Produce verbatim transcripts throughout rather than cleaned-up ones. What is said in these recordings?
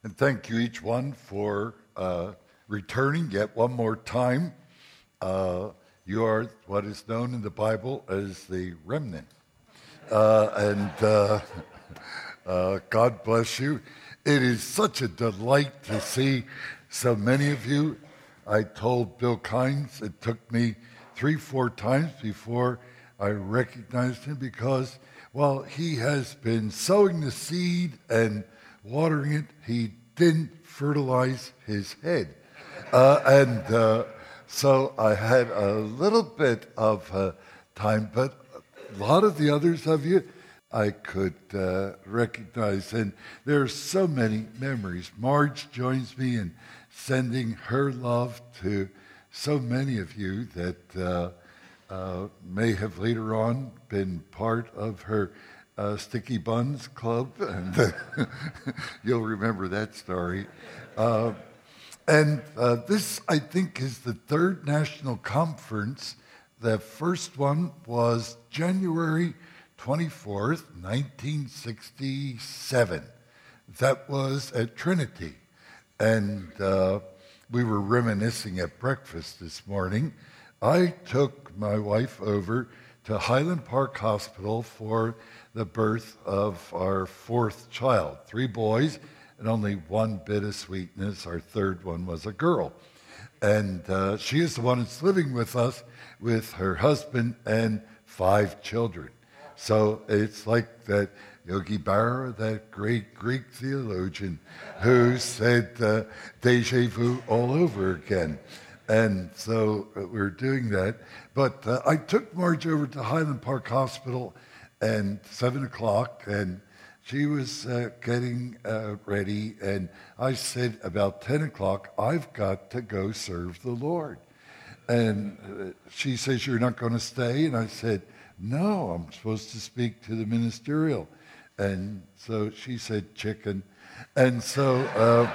And thank you each one for uh, returning yet one more time. Uh, you are what is known in the Bible as the remnant. Uh, and uh, uh, God bless you. It is such a delight to see so many of you. I told Bill Kynes it took me three, four times before I recognized him because, well, he has been sowing the seed and watering it. He didn't fertilize his head. Uh, and uh, so I had a little bit of uh, time, but a lot of the others of you I could uh, recognize. And there are so many memories. Marge joins me in sending her love to so many of you that uh, uh, may have later on been part of her Uh, Sticky Buns Club, and uh, you'll remember that story. Uh, and uh, this, I think, is the third national conference. The first one was January twenty-fourth, nineteen sixty-seven. That was at Trinity. And uh, we were reminiscing at breakfast this morning. I took my wife over to Highland Park Hospital for the birth of our fourth child. Three boys and only one bit of sweetness. Our third one was a girl. And uh, she is the one that's living with us with her husband and five children. So it's like that Yogi Berra, that great Greek theologian who said uh, déjà vu all over again. And so uh, we're doing that. But uh, I took Marge over to Highland Park Hospital and seven o'clock, and she was uh, getting uh, ready, and I said about ten o'clock, I've got to go serve the Lord. And uh, she says, you're not going to stay? And I said, no, I'm supposed to speak to the ministerial. And so she said, chicken. And so, uh,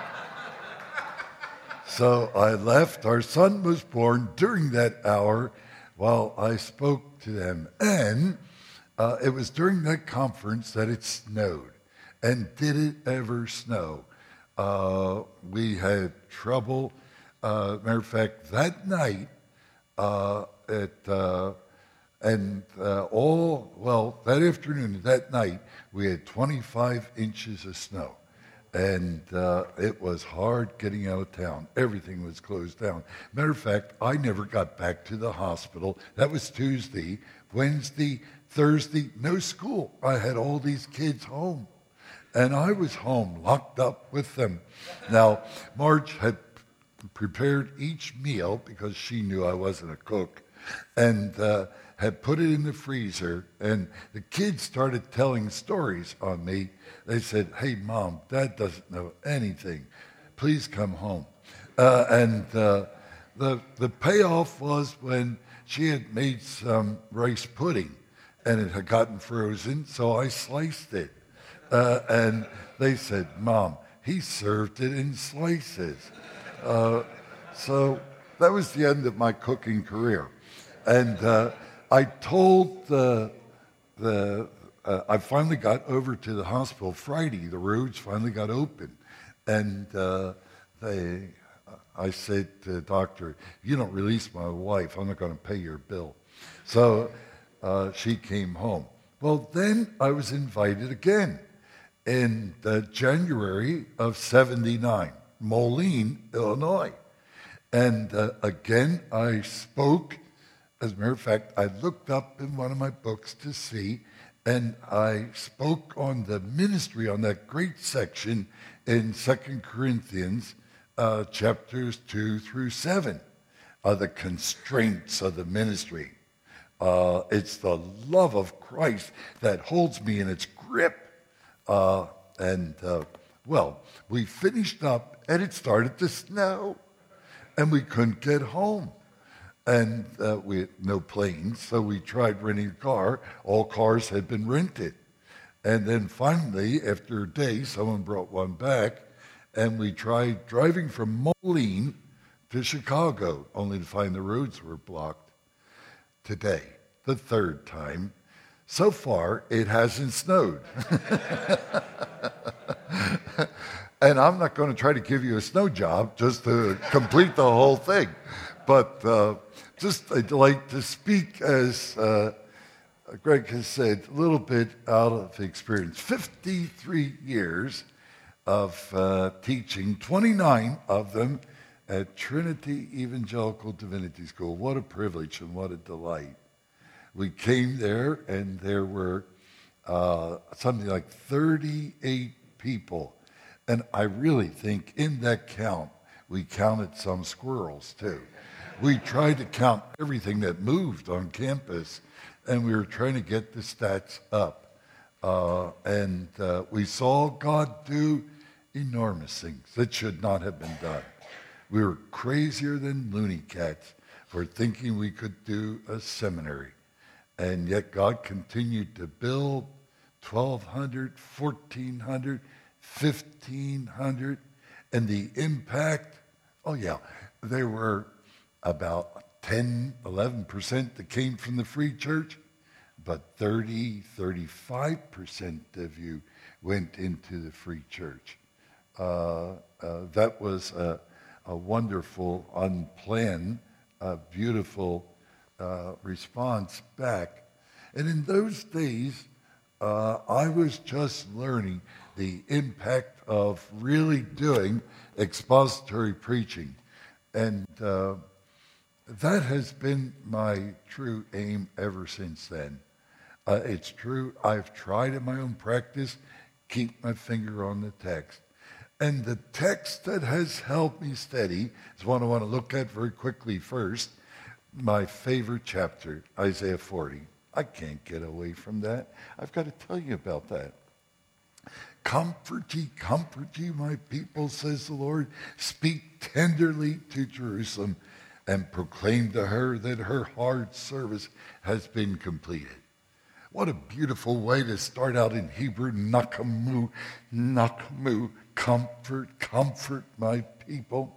so I left. Our son was born during that hour while I spoke to them. And Uh, it was during that conference that it snowed. And did it ever snow? Uh, we had trouble. Uh, matter of fact, that night, uh, it, uh, and uh, all, well, that afternoon, that night, we had twenty-five inches of snow. And uh, it was hard getting out of town. Everything was closed down. Matter of fact, I never got back to the hospital. That was Tuesday. Wednesday, Thursday, no school. I had all these kids home. And I was home, locked up with them. Now, Marge had prepared each meal because she knew I wasn't a cook, and uh, had put it in the freezer. And the kids started telling stories on me. They said, hey, Mom, Dad doesn't know anything. Please come home. Uh, and uh, the, the payoff was when she had made some rice pudding, and it had gotten frozen, so I sliced it. Uh, and they said, Mom, he served it in slices. Uh, so that was the end of my cooking career. And uh, I told the, the uh, I finally got over to the hospital Friday. The roads finally got open. And uh, they, I said to the doctor, if you don't release my wife, I'm not going to pay your bill. So Uh, she came home. Well, then I was invited again in the January of seventy-nine, Moline, Illinois. And uh, again, I spoke. As a matter of fact, I looked up in one of my books to see, and I spoke on the ministry, on that great section in Second Corinthians, uh, chapters two through seven, uh, the constraints of the ministry. Uh, it's the love of Christ that holds me in its grip. Uh, and, uh, well, we finished up, and it started to snow, and we couldn't get home. And uh, we had no planes, so we tried renting a car. All cars had been rented. And then finally, after a day, someone brought one back, and we tried driving from Moline to Chicago, only to find the roads were blocked. Today, the third time. So far, it hasn't snowed. And I'm not going to try to give you a snow job just to complete the whole thing. But uh, just a delight to speak, as uh, Greg has said, a little bit out of experience. fifty-three years of uh, teaching, twenty-nine of them at Trinity Evangelical Divinity School. What a privilege and what a delight. We came there, and there were uh, something like thirty-eight people. And I really think in that count, we counted some squirrels too. We tried to count everything that moved on campus, and we were trying to get the stats up. Uh, and uh, we saw God do enormous things that should not have been done. We were crazier than loony cats for thinking we could do a seminary. And yet God continued to build twelve hundred, fourteen hundred, fifteen hundred, and the impact, oh yeah, there were about ten, eleven percent that came from the free church, but thirty, thirty-five percent of you went into the free church. Uh, uh, that was a, a wonderful, unplanned, uh, beautiful uh, response back. And in those days, uh, I was just learning the impact of really doing expository preaching. And uh, that has been my true aim ever since then. Uh, it's true, I've tried in my own practice, keep my finger on the text. And the text that has held me steady is one I want to look at very quickly first. My favorite chapter, Isaiah forty. I can't get away from that. I've got to tell you about that. Comfort ye, comfort ye, my people, says the Lord. Speak tenderly to Jerusalem and proclaim to her that her hard service has been completed. What a beautiful way to start out in Hebrew. Nakamu, nakamu, comfort, comfort my people.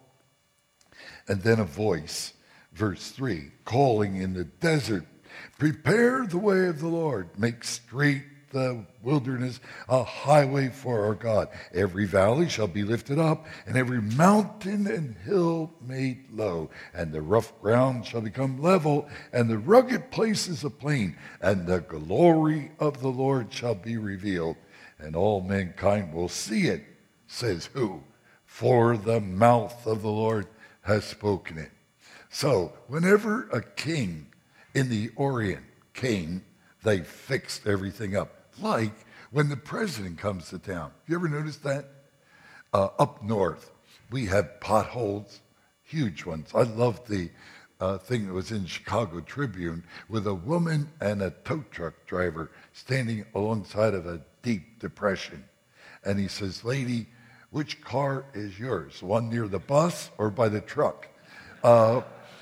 And then a voice, verse three, calling in the desert, prepare the way of the Lord, make straight the wilderness a highway for our God. Every valley shall be lifted up, and every mountain and hill made low. And the rough ground shall become level, and the rugged places a plain. And the glory of the Lord shall be revealed, and all mankind will see it, says who? For the mouth of the Lord has spoken it. So whenever a king in the Orient came, they fixed everything up. Like when the president comes to town. You ever notice that? Uh, up north, we have potholes, huge ones. I love the uh, thing that was in Chicago Tribune with a woman and a tow truck driver standing alongside of a deep depression. And he says, lady, which car is yours? One near the bus or by the truck? Uh,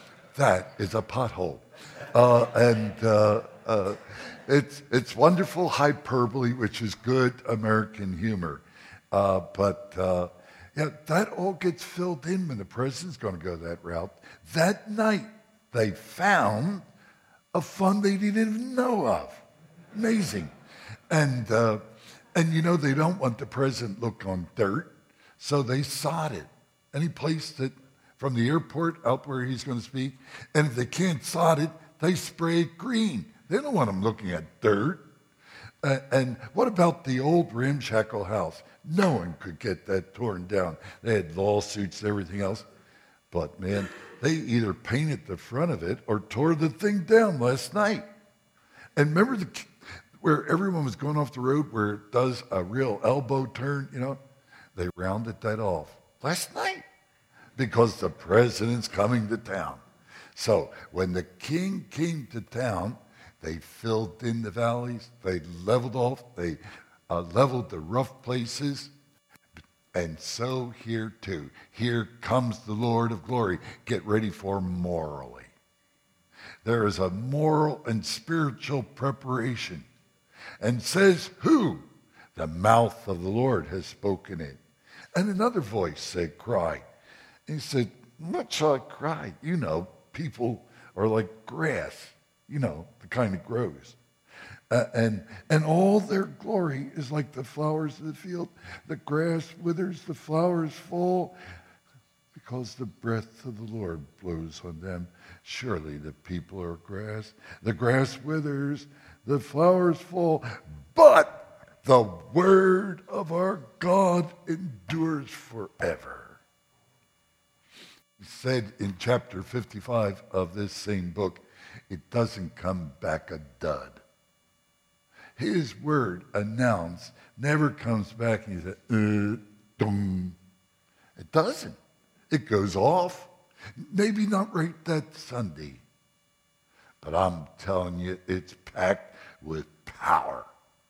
that is a pothole. Uh, and uh, uh, it's it's wonderful hyperbole, which is good American humor. Uh, but uh, yeah, that all gets filled in when the president's going to go that route. That night, they found a fund they didn't even know of. Amazing. And, uh, and you know, they don't want the president look on dirt, so they sod it. And he placed it from the airport out where he's going to speak. And if they can't sod it, they spray it green. They don't want him looking at dirt. Uh, and what about the old ramshackle house? No one could get that torn down. They had lawsuits and everything else. But man, they either painted the front of it or tore the thing down last night. And remember the, where everyone was going off the road where it does a real elbow turn, you know? They rounded that off last night because the president's coming to town. So when the king came to town, they filled in the valleys, they leveled off, they uh, leveled the rough places. And so here too, here comes the Lord of glory. Get ready for morally. There is a moral and spiritual preparation. And says who? The mouth of the Lord has spoken it. And another voice said, cry. And he said, what shall I cry? You know, people are like grass, you know, the kind that grows. Uh, and, and all their glory is like the flowers of the field. The grass withers, the flowers fall, because the breath of the Lord blows on them. Surely the people are grass. The grass withers, the flowers fall, but the word of our God endures forever. He said in chapter fifty-five of this same book, it doesn't come back a dud. His word announced never comes back and he said, uh, dong. It doesn't. It goes off. Maybe not right that Sunday, but I'm telling you, it's packed with power.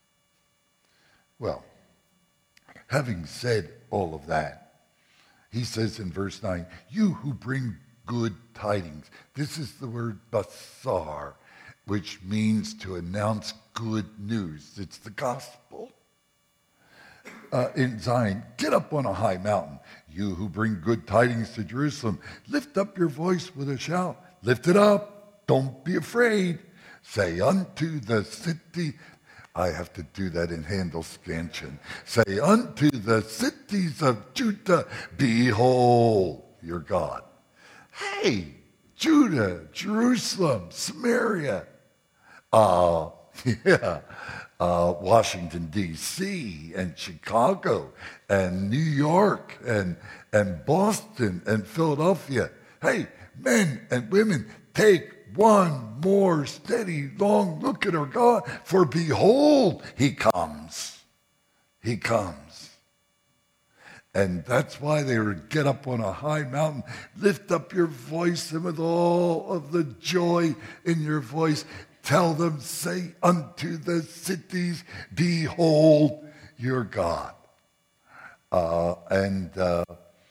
Well, having said all of that, he says in verse nine, you who bring good tidings. This is the word basar, which means to announce good news. It's the gospel. Uh, in Zion, get up on a high mountain. You who bring good tidings to Jerusalem, lift up your voice with a shout. Lift it up. Don't be afraid. Say unto the city, I have to do that in Handel Scansion. Say unto the cities of Judah, behold your God. Hey, Judah, Jerusalem, Samaria, uh, yeah, uh, Washington, D C, and Chicago, and New York, and, and Boston, and Philadelphia. Hey, men and women, take one more steady, long look at our God, for behold, he comes. He comes. And that's why they would get up on a high mountain, lift up your voice, and with all of the joy in your voice, tell them, say unto the cities, behold your God. Uh, and uh,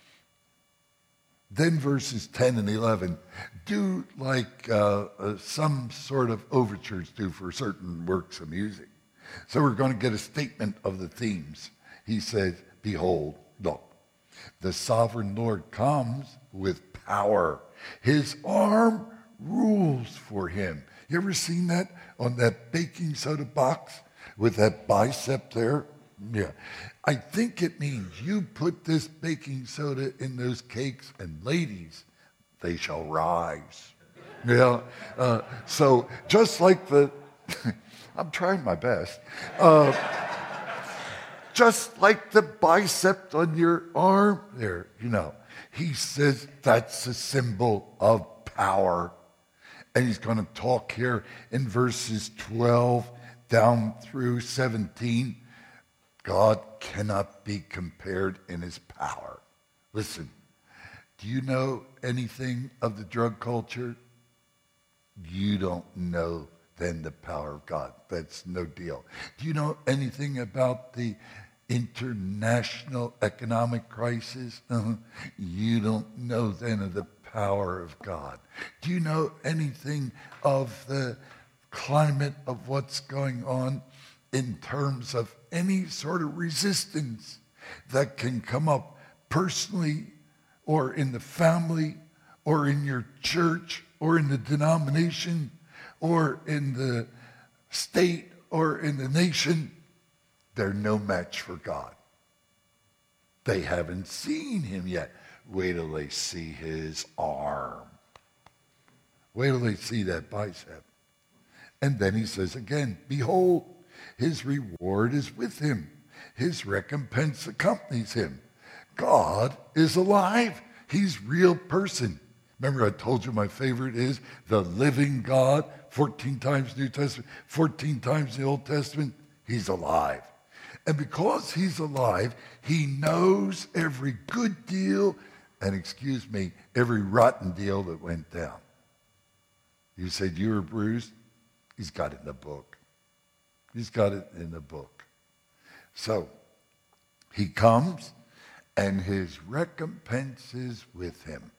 then verses ten and eleven do like uh, uh, some sort of overtures do for certain works of music. So we're going to get a statement of the themes. He says, behold, look, the sovereign Lord comes with power. His arm rules for him. You ever seen that on that baking soda box with that bicep there? Yeah. I think it means you put this baking soda in those cakes, and ladies, they shall rise. Yeah. Uh, so just like the, I'm trying my best. Uh, just like the bicep on your arm there, you know. He says that's a symbol of power. And he's going to talk here in verses twelve down through seventeen. God cannot be compared in his power. Listen, do you know anything of the drug culture? You don't know then the power of God. That's no deal. Do you know anything about the international economic crisis? Uh-huh. You don't know then of the power of God. Do you know anything of the climate of what's going on in terms of any sort of resistance that can come up personally or in the family or in your church or in the denomination or in the state or in the nation? They're no match for God. They haven't seen him yet. Wait till they see his arm. Wait till they see that bicep. And then he says again, behold, his reward is with him. His recompense accompanies him. God is alive. He's a real person. Remember I told you my favorite is the living God, fourteen times New Testament, fourteen times the Old Testament. He's alive. And because he's alive, he knows every good deal and, excuse me, every rotten deal that went down. You said you were bruised? He's got it in the book. He's got it in the book. So, he comes, and his recompense is with him.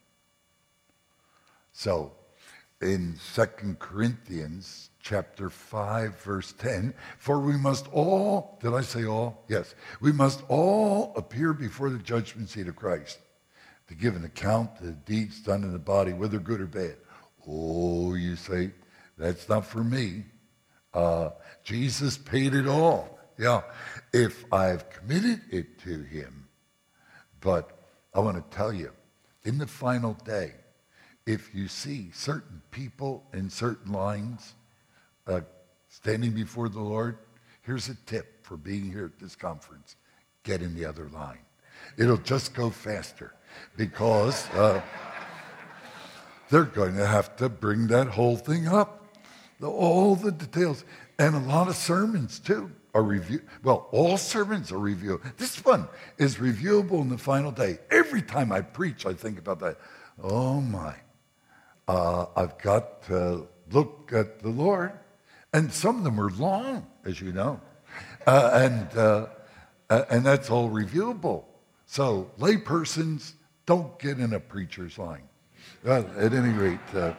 So, in Second Corinthians chapter five, verse ten, for we must all, did I say all? Yes. We must all appear before the judgment seat of Christ to give an account of the deeds done in the body, whether good or bad. Oh, you say, that's not for me. Uh, Jesus paid it all. Yeah, if I've committed it to him. But I want to tell you, in the final day, if you see certain people in certain lines uh, standing before the Lord, here's a tip for being here at this conference. Get in the other line. It'll just go faster because uh, they're going to have to bring that whole thing up. The, all the details. And a lot of sermons, too, are reviewed. Well, all sermons are reviewed. This one is reviewable in the final day. Every time I preach, I think about that. Oh, my. Uh, I've got to look at the Lord. And some of them are long, as you know. Uh, and, uh, and that's all reviewable. So laypersons don't get in a preacher's line. Uh, at any rate, uh,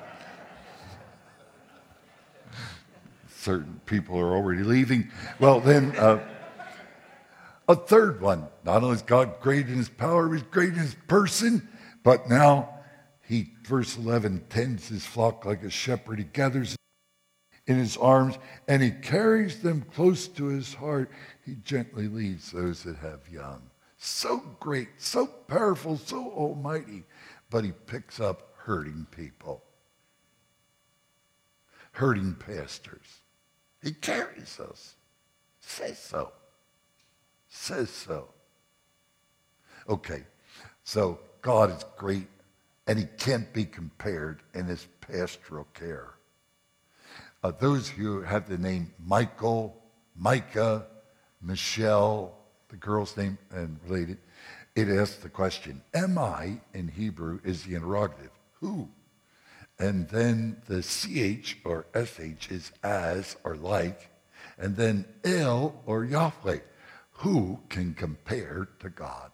certain people are already leaving. Well, then, uh, a third one. Not only is God great in his power, he's great in his person, but now he, verse eleven, tends his flock like a shepherd. He gathers in his arms, and he carries them close to his heart. He gently leads those that have young. So great, so powerful, so almighty, but he picks up hurting people, hurting pastors. He carries us. Says so. Says so. Okay, so God is great, and he can't be compared in his pastoral care. Uh, those who have the name Michael, Micah, Michelle, the girl's name and related, it asks the question, am I, in Hebrew, is the interrogative. Who? And then the C H or S H is as or like, and then El or Yahweh. Who can compare to God?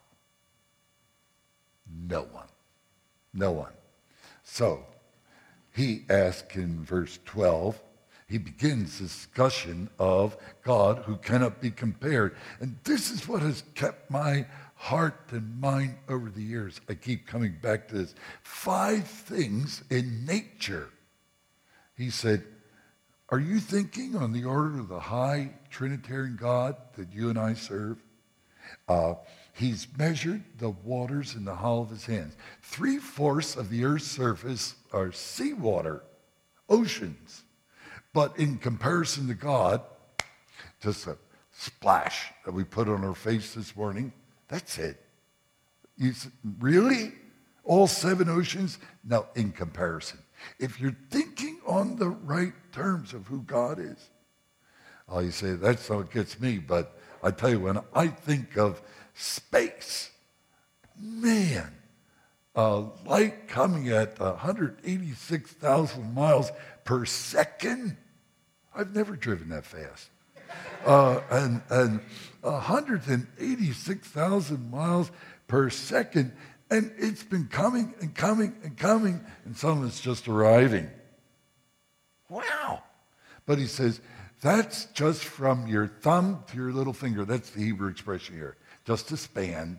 No one. No one. So, he asks in verse twelve, he begins discussion of God who cannot be compared. And this is what has kept my heart and mind over the years. I keep coming back to this. Five things in nature. He said, are you thinking on the order of the high Trinitarian God that you and I serve? Uh, he's measured the waters in the hollow of his hands. Three-fourths of the earth's surface are seawater, oceans. But in comparison to God, just a splash that we put on our face this morning, that's it. You, really? All seven oceans? No, in comparison. If you're thinking on the right terms of who God is, oh, you say, that's how it gets me. But I tell you, when I think of space, man, uh, light coming at one hundred eighty-six thousand miles per second. I've never driven that fast. Uh, and, and one hundred eighty-six thousand miles per second, and it's been coming and coming and coming, and some of it's just arriving. Wow. But he says, that's just from your thumb to your little finger. That's the Hebrew expression here. Just a span.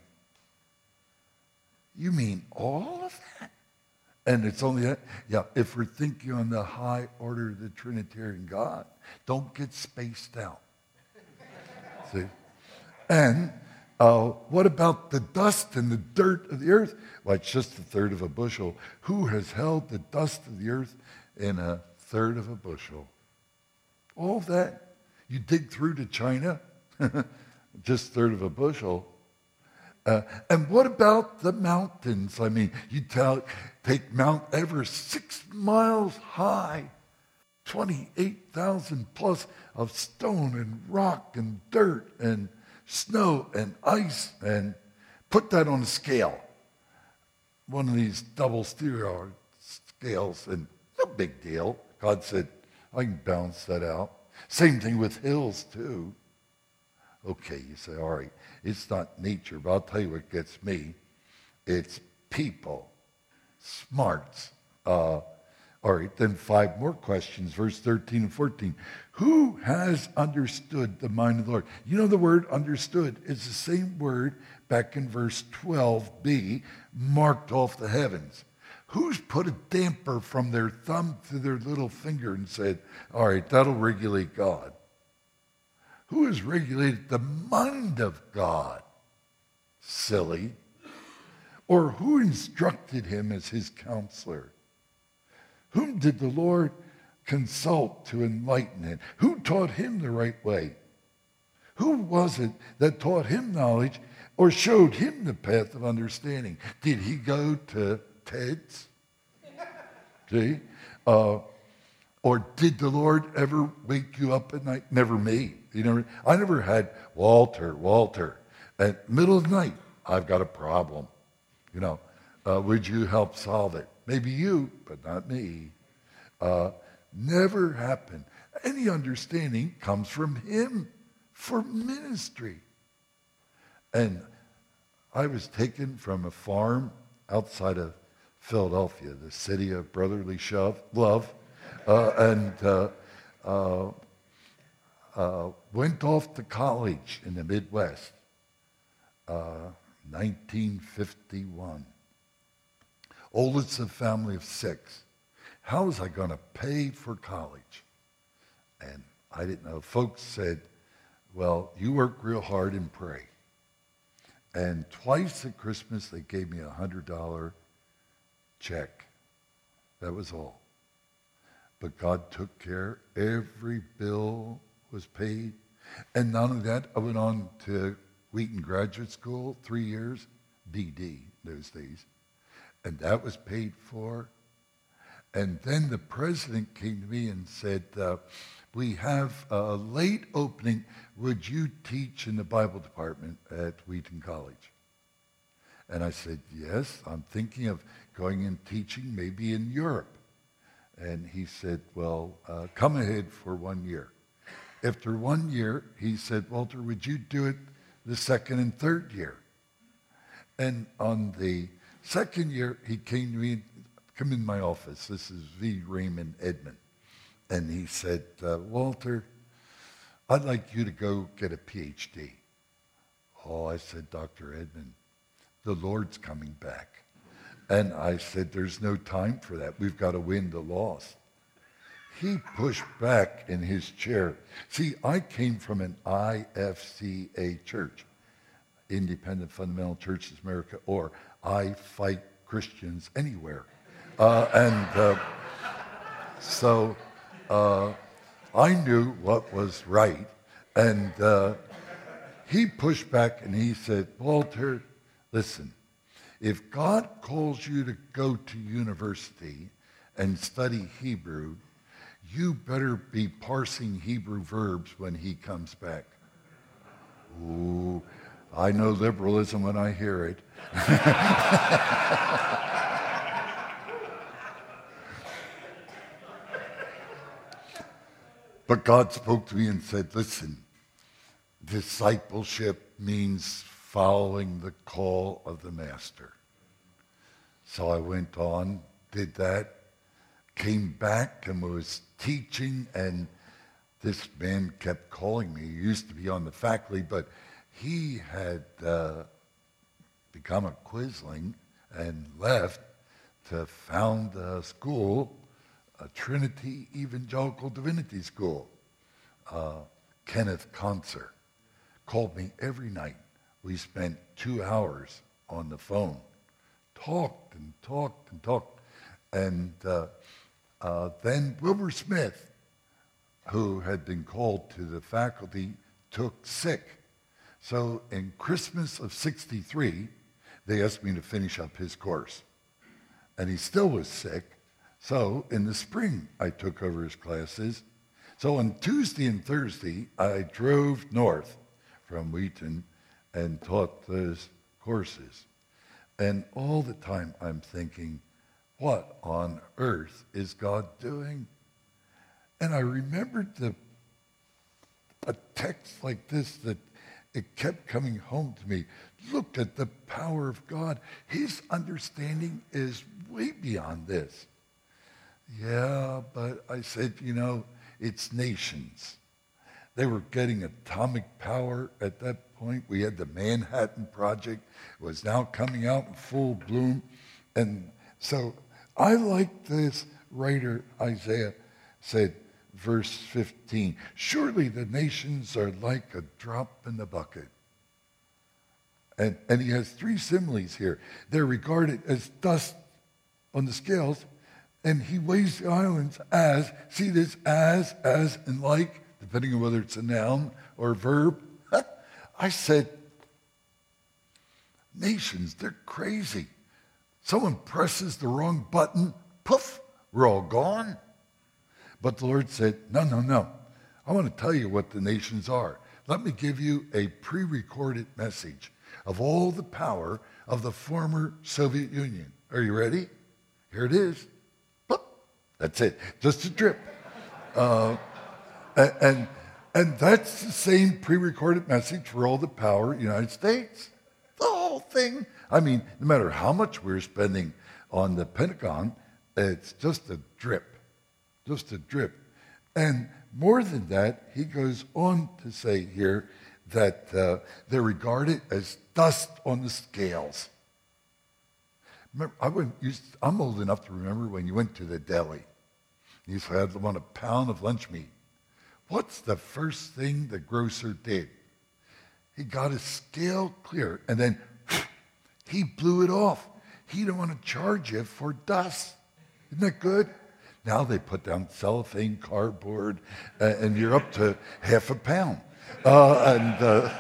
You mean all of that? And it's only that? Yeah, if we're thinking on the high order of the Trinitarian God, don't get spaced out. See? And uh, what about the dust and the dirt of the earth? Well, it's just a third of a bushel. Who has held the dust of the earth in a third of a bushel? All of that. You dig through to China, just a third of a bushel. Uh, and what about the mountains? I mean, you tell, take Mount Everest, six miles high, twenty-eight thousand plus of stone and rock and dirt and snow and ice, and put that on a scale. One of these double stereo scales, and no big deal. God said, I can balance that out. Same thing with hills, too. Okay, you say, all right, it's not nature, but I'll tell you what gets me. It's people, smarts. Uh, all right, then five more questions, verse thirteen and fourteen. Who has understood the mind of the Lord? You know the word understood is the same word back in verse twelve b, marked off the heavens. Who's put a damper from their thumb to their little finger and said, all right, that'll regulate God? Who has regulated the mind of God? Silly. Or who instructed him as his counselor? Whom did the Lord consult to enlighten him? Who taught him the right way? Who was it that taught him knowledge or showed him the path of understanding? Did he go to Ted's? See? Uh, or did the Lord ever wake you up at night? Never me. You never, I never had, Walter, Walter, at middle of the night, I've got a problem. You know, uh, would you help solve it? Maybe you, but not me. Uh, never happened. Any understanding comes from him for ministry. And I was taken from a farm outside of Philadelphia, the city of brotherly shove, love, uh, and uh, uh, uh, went off to college in the Midwest, uh, nineteen fifty-one. Oldest of a family of six. How was I going to pay for college? And I didn't know. Folks said, well, you work real hard and pray. And twice at Christmas, they gave me a one hundred dollars check. That was all. But God took care. Every bill was paid. And not only that, I went on to Wheaton Graduate School, three years, B D those days. And that was paid for. And then the president came to me and said, uh, we have a late opening. Would you teach in the Bible department at Wheaton College? And I said, yes, I'm thinking of going and teaching maybe in Europe. And he said, well, uh, come ahead for one year. After one year, he said, Walter, would you do it the second and third year? And on the second year, he came to me, come in my office. This is V. Raymond Edmond. And he said, uh, Walter, I'd like you to go get a P H D. Oh, I said, Doctor Edmond, the Lord's coming back. And I said, there's no time for that. We've got to win the loss. He pushed back in his chair. See, I came from an I F C A church, Independent Fundamental Churches America, or I Fight Christians Anywhere. Uh, and uh, so uh, I knew what was right. And uh, he pushed back and he said, Walter, listen, if God calls you to go to university and study Hebrew, you better be parsing Hebrew verbs when he comes back. Ooh, I know liberalism when I hear it. But God spoke to me and said, listen, discipleship means following the call of the master. So I went on, did that, came back and was teaching, and this man kept calling me. He used to be on the faculty, but he had uh, become a quisling and left to found a school, a Trinity Evangelical Divinity School. Uh, Kenneth Conser called me every night. We spent two hours on the phone, talked and talked and talked. And uh, uh, then Wilbur Smith, who had been called to the faculty, took sick. So in Christmas of sixty-three, they asked me to finish up his course. And he still was sick. So in the spring, I took over his classes. So on Tuesday and Thursday, I drove north from Wheaton and taught those courses. And all the time I'm thinking, what on earth is God doing? And I remembered the, a text like this that it kept coming home to me. Look at the power of God. His understanding is way beyond this. Yeah, but I said, you know, it's nations. They were getting atomic power at that point. We had the Manhattan Project. It was now coming out in full bloom. And so I like this writer, Isaiah said, verse fifteen, surely the nations are like a drop in the bucket. And, and he has three similes here. They're regarded as dust on the scales, and he weighs the islands as, see this, as, as, and like, depending on whether it's a noun or a verb. I said, nations, they're crazy. Someone presses the wrong button, poof, we're all gone. But the Lord said, no, no, no. I want to tell you what the nations are. Let me give you a pre-recorded message of all the power of the former Soviet Union. Are you ready? Here it is. Boop. That's it. Just a drip. Uh, and, and that's the same pre-recorded message for all the power of the United States. The whole thing. I mean, no matter how much we're spending on the Pentagon, it's just a drip. Just a drip. And more than that, he goes on to say here that uh, they're regarded as dust on the scales. Remember, I went, used, I'm old enough to remember when you went to the deli. You used to have them on a pound of lunch meat. What's the first thing the grocer did? He got his scale clear, and then he blew it off. He didn't want to charge you for dust. Isn't that good? Now they put down cellophane, cardboard, uh, and you're up to half a pound. Uh, and uh,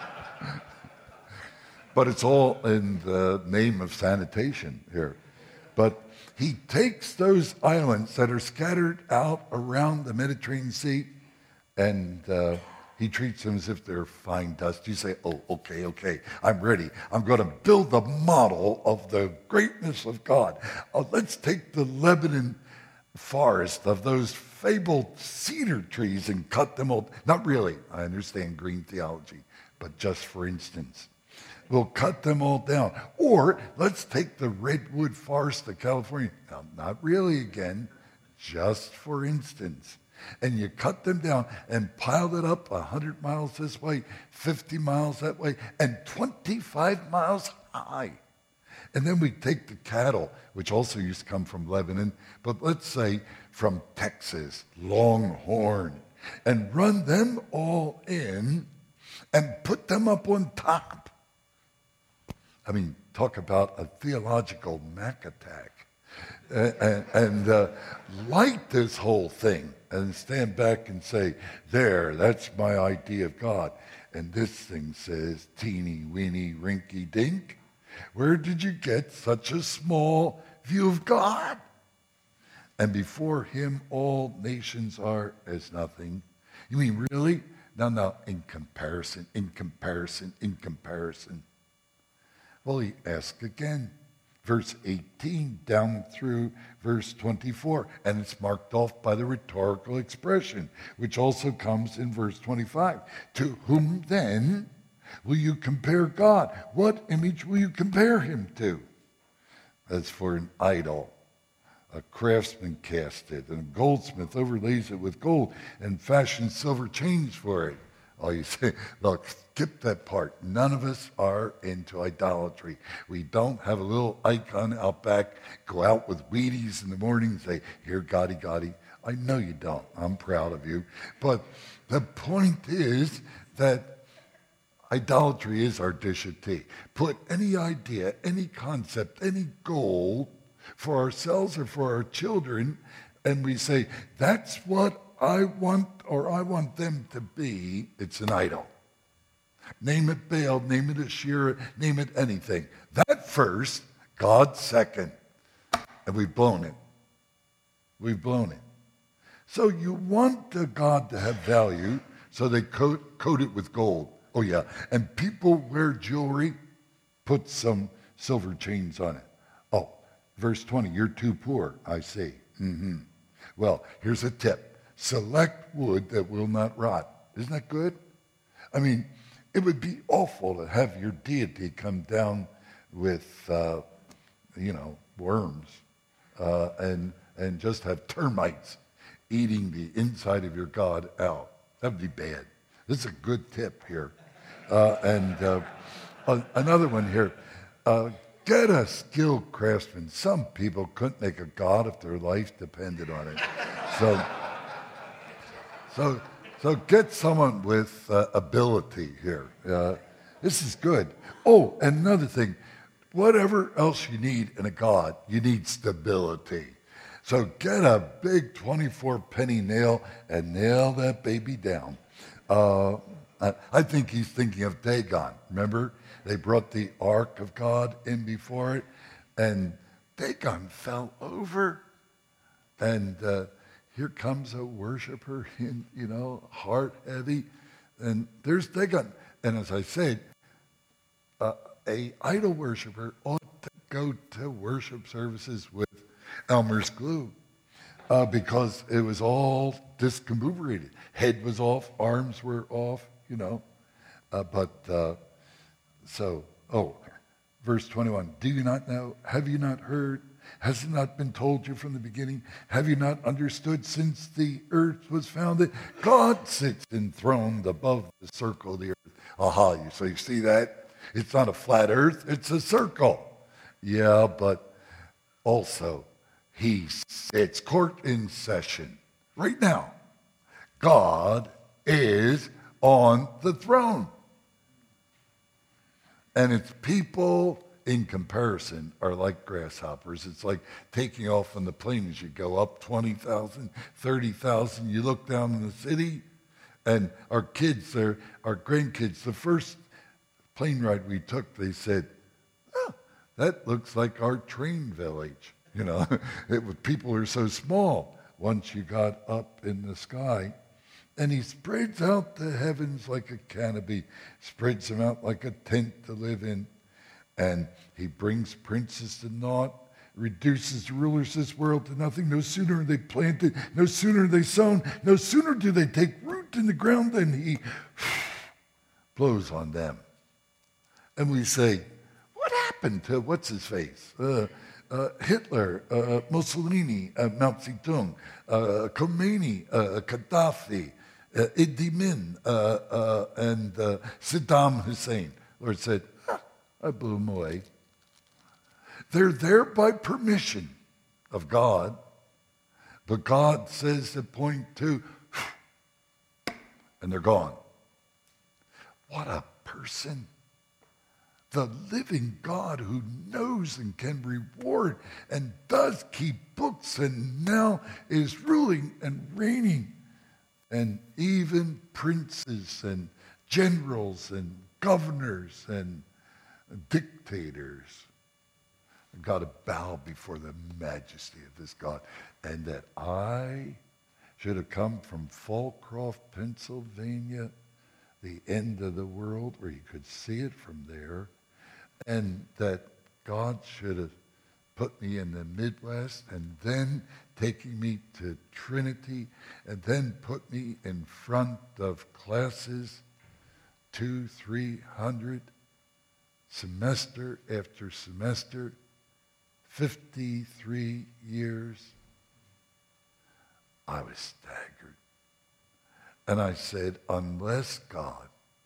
but it's all in the name of sanitation here. But he takes those islands that are scattered out around the Mediterranean Sea, and uh, he treats them as if they're fine dust. You say, oh, okay, okay, I'm ready. I'm going to build the model of the greatness of God. Uh, let's take the Lebanon forest of those fabled cedar trees and cut them all. Not really. I understand green theology, but just for instance. We'll cut them all down. Or let's take the redwood forest of California. Now, not really again, just for instance. And you cut them down and pile it up one hundred miles this way, fifty miles that way, and twenty-five miles high. And then we take the cattle, which also used to come from Lebanon, but let's say from Texas, Longhorn, and run them all in and put them up on top. I mean, talk about a theological Mac attack. Uh, and and uh, light this whole thing and stand back and say, there, that's my idea of God. And this thing says, teeny, weeny, rinky dink. Where did you get such a small view of God? And before him, all nations are as nothing. You mean really? No, no, in comparison, in comparison, in comparison. Well, he asks again, verse eighteen down through verse twenty-four, and it's marked off by the rhetorical expression, which also comes in verse twenty-five. To whom then will you compare God? What image will you compare him to? As for an idol, a craftsman cast it, and a goldsmith overlays it with gold and fashions silver chains for it. Oh, you say, look, skip that part. None of us are into idolatry. We don't have a little icon out back, go out with Wheaties in the morning and say, here, Gotti, Gotti. I know you don't. I'm proud of you. But the point is that idolatry is our dish of tea. Put any idea, any concept, any goal for ourselves or for our children, and we say, that's what I want or I want them to be. It's an idol. Name it Baal, name it Asherah, name it anything. That first, God second. And we've blown it. We've blown it. So you want the God to have value, so they coat, coat it with gold. Oh, yeah. And people wear jewelry, put some silver chains on it. Oh, verse twenty, you're too poor, I see. Mm-hmm. Well, here's a tip. Select wood that will not rot. Isn't that good? I mean, it would be awful to have your deity come down with, uh, you know, worms uh, and, and just have termites eating the inside of your God out. That would be bad. This is a good tip here. Uh, and uh, another one here. Uh, get a skilled craftsman. Some people couldn't make a god if their life depended on it. So, so, so get someone with uh, ability here. Uh, this is good. Oh, and another thing, whatever else you need in a god, you need stability. So get a big twenty-four penny nail and nail that baby down. Uh, I think he's thinking of Dagon. Remember? They brought the Ark of God in before it, and Dagon fell over. And uh, here comes a worshiper, in, you know, heart heavy. And there's Dagon. And as I said, uh, a idol worshiper ought to go to worship services with Elmer's glue uh, because it was all discombobulated. Head was off, arms were off, you know. Uh, but... Uh, So, oh, verse twenty-one, do you not know? Have you not heard? Has it not been told you from the beginning? Have you not understood since the earth was founded? God sits enthroned above the circle of the earth. Aha, you, so you see that? It's not a flat earth, it's a circle. Yeah, but also, he sits, court in session. Right now, God is on the throne. And its people, in comparison, are like grasshoppers. It's like taking off on the planes. You go up twenty thousand, thirty thousand. You look down in the city, and our kids, our, our grandkids, the first plane ride we took, they said, oh, that looks like our train village. You know, it, people are so small once you got up in the sky. And he spreads out the heavens like a canopy, spreads them out like a tent to live in. And he brings princes to naught, reduces the rulers of this world to nothing. No sooner are they planted, no sooner are they sown, no sooner do they take root in the ground than he blows on them. And we say, what happened to what's his face? Uh, uh, Hitler, uh, Mussolini, uh, Mao Zedong, uh, Khomeini, uh, Gaddafi, Uh, Idi Amin, uh, uh, and uh, Saddam Hussein. Lord said, ah, I blew them away. They're there by permission of God, but God says to point to, and they're gone. What a person. The living God who knows and can reward and does keep books and now is ruling and reigning. And even princes and generals and governors and dictators have got to bow before the majesty of this God. And that I should have come from Fallcroft, Pennsylvania, the end of the world where you could see it from there, and that God should have put me in the Midwest and then taking me to Trinity and then put me in front of classes, two, three hundred, semester after semester, fifty-three years. I was staggered. And I said, unless God,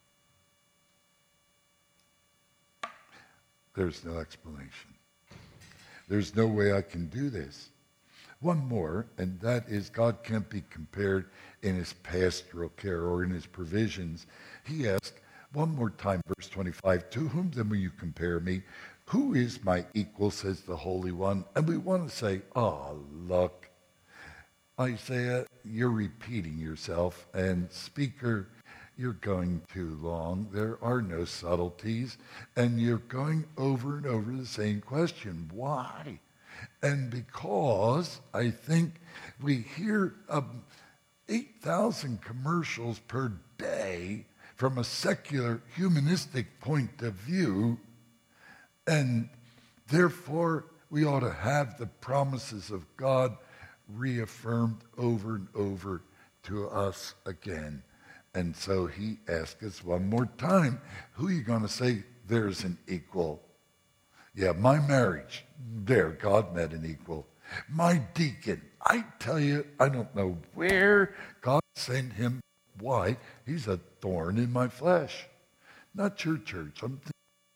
there's no explanation. There's no way I can do this. One more, and that is God can't be compared in his pastoral care or in his provisions. He asked, one more time, verse twenty-five, to whom then will you compare me? Who is my equal, says the Holy One? And we want to say, oh, look. Isaiah, you're repeating yourself, and speaker, you're going too long. There are no subtleties, and you're going over and over the same question. Why? And because I think we hear um, eight thousand commercials per day from a secular, humanistic point of view, and therefore we ought to have the promises of God reaffirmed over and over to us again. And so he asked us one more time, who are you going to say there's an equal? Yeah, my marriage, there, God met an equal. My deacon, I tell you, I don't know where God sent him. Why? He's a thorn in my flesh. Not your church. I'm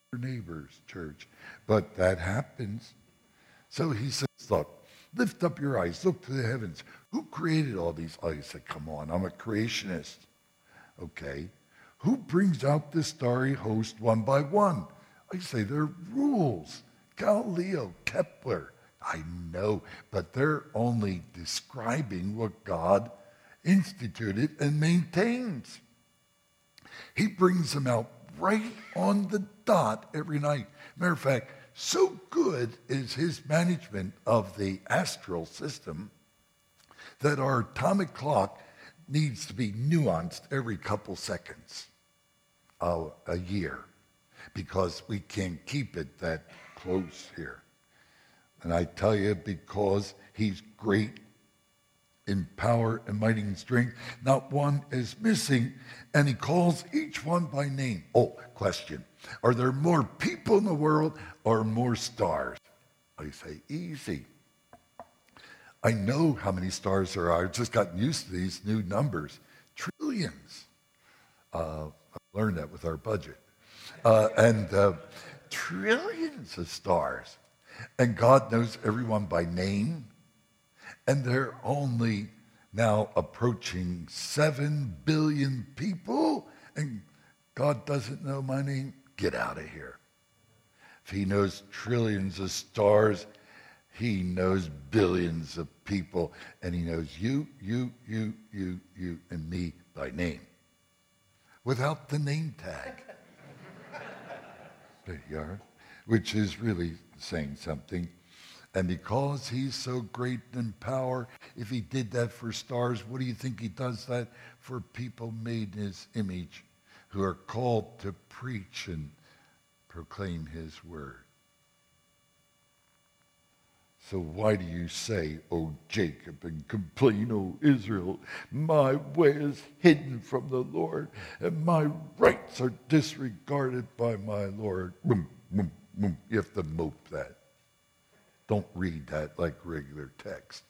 your neighbor's church. But that happens. So he says, look, lift up your eyes, look to the heavens. Who created all these? Oh, he said, come on, I'm a creationist. Okay. Who brings out the starry host one by one? I say there are rules. Galileo, Kepler, I know, but they're only describing what God instituted and maintains. He brings them out right on the dot every night. Matter of fact, so good is his management of the astral system that our atomic clock needs to be nuanced every couple seconds uh, a year because we can't keep it that close here. And I tell you, because he's great in power and might and strength, not one is missing, and he calls each one by name. Oh, question. Are there more people in the world or more stars? I say, easy. I know how many stars there are. I've just gotten used to these new numbers. Trillions. Uh, I learned that with our budget. Uh, and uh, trillions of stars. And God knows everyone by name. And they're only now approaching seven billion people. And God doesn't know my name? Get out of here. If he knows trillions of stars, he knows billions of people. And he knows you, you, you, you, you, and me by name. Without the name tag. There you are. Which is really saying something. And because he's so great in power, if he did that for stars, what do you think he does that for people made in his image who are called to preach and proclaim his word? So why do you say, O Jacob, and complain, O Israel, my way is hidden from the Lord, and my rights are disregarded by my Lord? Boom, boom, boom. You have to mope that. Don't read that like regular text.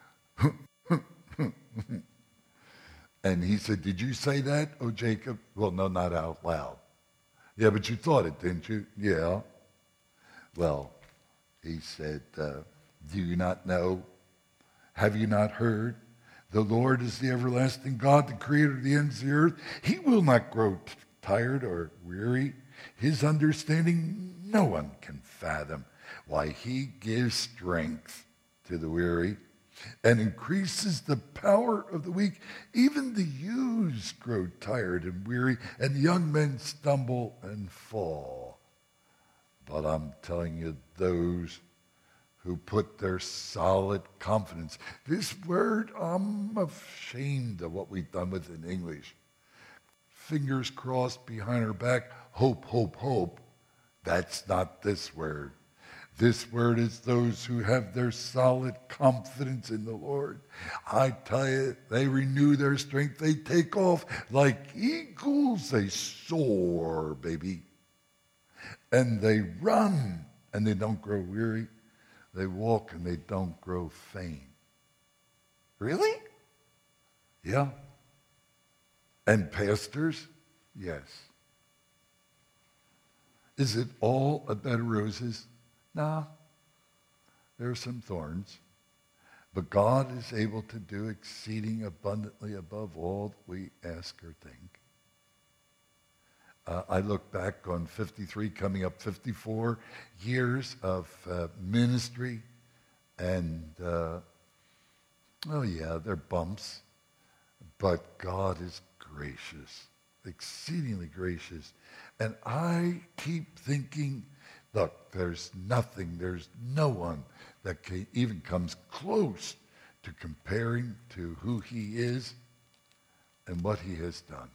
And he said, did you say that, O Jacob? Well, no, not out loud. Yeah, but you thought it, didn't you? Yeah. Well, he said, uh, do you not know? Have you not heard? The Lord is the everlasting God, the creator of the ends of the earth. He will not grow t- tired or weary. His understanding no one can fathom. Why, he gives strength to the weary and increases the power of the weak. Even the youths grow tired and weary, and young men stumble and fall. But I'm telling you, those who put their solid confidence. This word, I'm ashamed of what we've done with in English. Fingers crossed behind our back, hope, hope, hope. That's not this word. This word is those who have their solid confidence in the Lord. I tell you, they renew their strength. They take off like eagles. They soar, baby. And they run, and they don't grow weary. They walk, and they don't grow faint. Really? Yeah. And pastors? Yes. Is it all a bed of roses? No. There are some thorns. But God is able to do exceeding abundantly above all we ask or think. Uh, I look back on fifty-three, coming up fifty-four years of uh, ministry. And, uh, oh yeah, there are bumps. But God is gracious, exceedingly gracious. And I keep thinking, look, there's nothing, there's no one that can, even comes close to comparing to who he is and what he has done.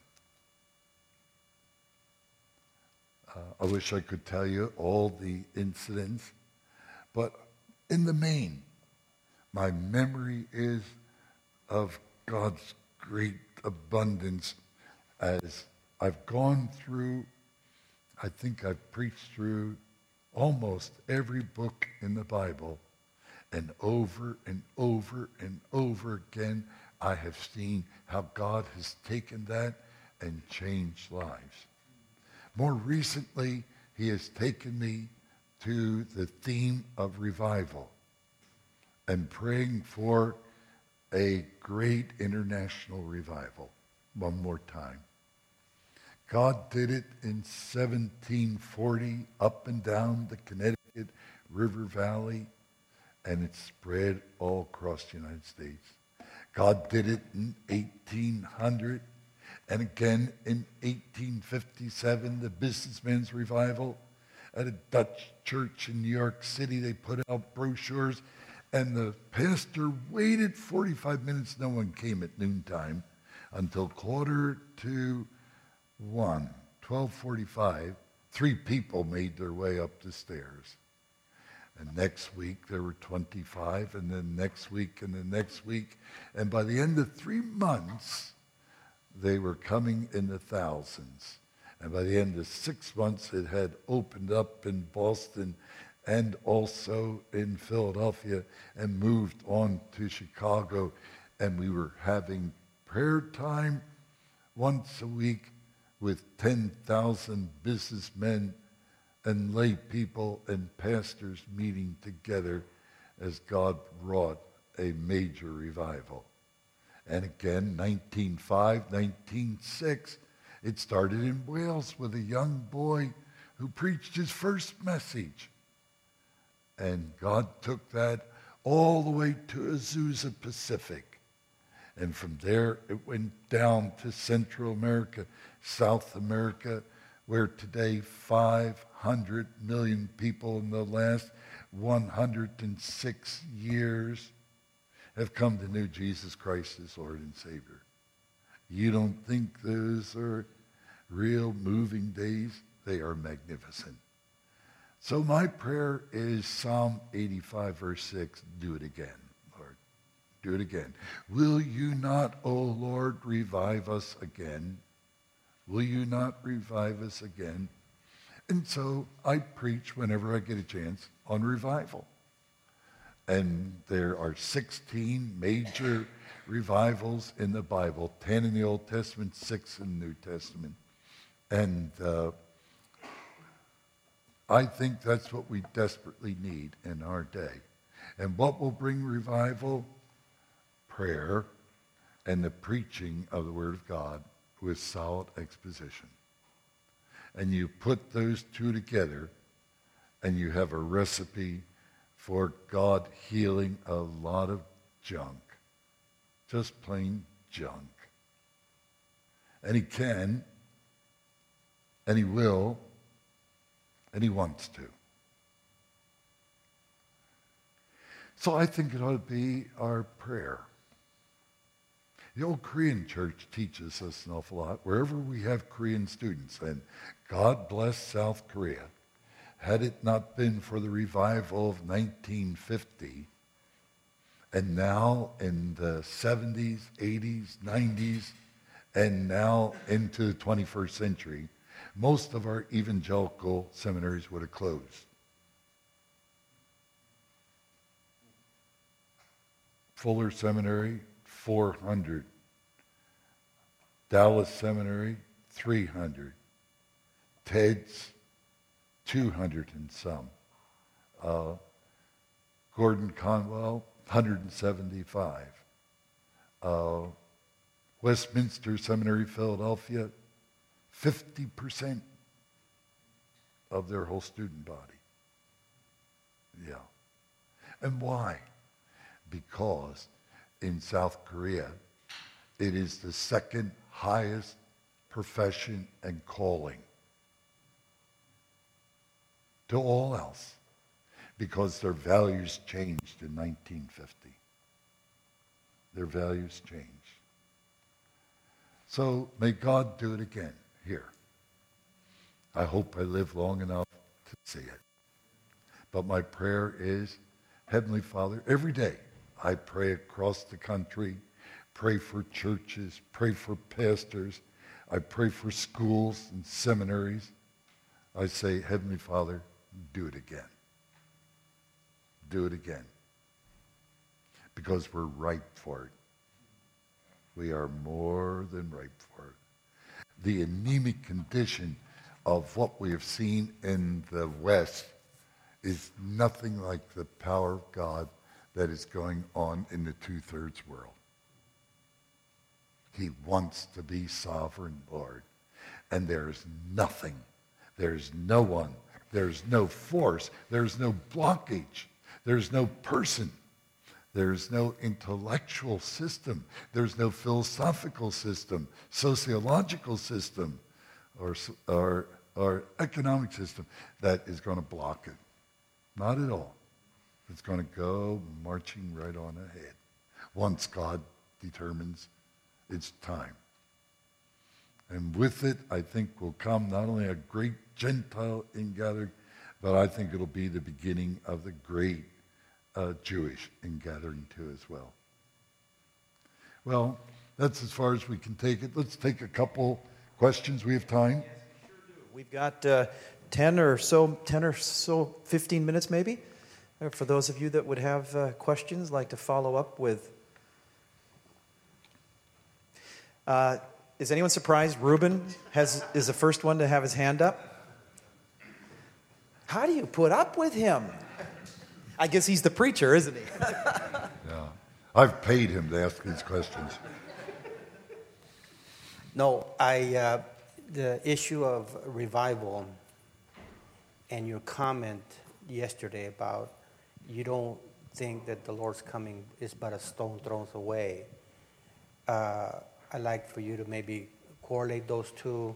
Uh, I wish I could tell you all the incidents, but in the main, my memory is of God's great abundance as I've gone through, I think I've preached through almost every book in the Bible, and over and over and over again, I have seen how God has taken that and changed lives. More recently, he has taken me to the theme of revival and praying for a great international revival. One more time. God did it in seventeen forty up and down the Connecticut River Valley, and it spread all across the United States. God did it in eighteen hundred, and again in eighteen fifty-seven, the Businessmen's Revival. At a Dutch church in New York City, they put out brochures, and the pastor waited forty-five minutes. No one came at noontime until quarter to one, twelve forty-five. Three people made their way up the stairs. And next week, there were twenty-five, and then next week, and then next week. And by the end of three months, they were coming in the thousands. And by the end of six months, it had opened up in Boston and also in Philadelphia and moved on to Chicago. And we were having prayer time once a week with ten thousand businessmen and lay people and pastors meeting together as God wrought a major revival. And again, nineteen oh five, nineteen oh six, it started in Wales with a young boy who preached his first message. And God took that all the way to Azusa Pacific. And from there, it went down to Central America, South America, where today five hundred million people in the last one hundred six years have come to know Jesus Christ as Lord and Savior. You don't think those are real moving days? They are magnificent. So my prayer is Psalm eighty-five, verse six, do it again, Lord. Do it again. Will you not, O Lord, revive us again? Will you not revive us again? And so I preach whenever I get a chance on revival. And there are sixteen major revivals in the Bible, ten in the Old Testament, six in the New Testament. And uh, I think that's what we desperately need in our day. And what will bring revival? Prayer and the preaching of the Word of God with solid exposition. And you put those two together, and you have a recipe for God healing a lot of junk. Just plain junk. And he can, and he will, and he wants to. So I think it ought to be our prayer. The old Korean church teaches us an awful lot. Wherever we have Korean students, and God bless South Korea, had it not been for the revival of nineteen fifty, and now in the seventies, eighties, nineties, and now into the twenty-first century, most of our evangelical seminaries would have closed. Fuller Seminary, four hundred. Dallas Seminary, three hundred. Ted's, two hundred and some. Uh, Gordon Conwell, one hundred seventy-five. Uh, Westminster Seminary, Philadelphia, fifty percent of their whole student body. Yeah. And why? Because in South Korea, it is the second highest profession and calling to all else, because their values changed in nineteen fifty. Their values changed. So may God do it again here. I hope I live long enough to see it. But my prayer is, Heavenly Father, every day I pray across the country, pray for churches, pray for pastors, I pray for schools and seminaries. I say, Heavenly Father, do it again. Do it again. Because we're ripe for it. We are more than ripe for it. The anemic condition of what we have seen in the West is nothing like the power of God that is going on in the two-thirds world. He wants to be sovereign Lord. And there's nothing, there's no one, there's no force, there's no blockage, there's no person, there's no intellectual system, there's no philosophical system, sociological system, or, or, or economic system that is going to block it. Not at all. It's going to go marching right on ahead once God determines it's time. And with it, I think will come not only a great Gentile ingathering, but I think it'll be the beginning of the great uh, Jewish ingathering too as well. Well, that's as far as we can take it. Let's take a couple questions. We have time. Yes, we sure do. We've got uh, ten or so, ten or so, fifteen minutes maybe. Uh, For those of you that would have uh, questions, like to follow up with. Uh, is anyone surprised Reuben has is the first one to have his hand up? How do you put up with him? I guess he's the preacher, isn't he? Yeah, I've paid him to ask these questions. No, I uh, the issue of revival and your comment yesterday about you don't think that the Lord's coming is but a stone thrown away. Uh, I'd like for you to maybe correlate those two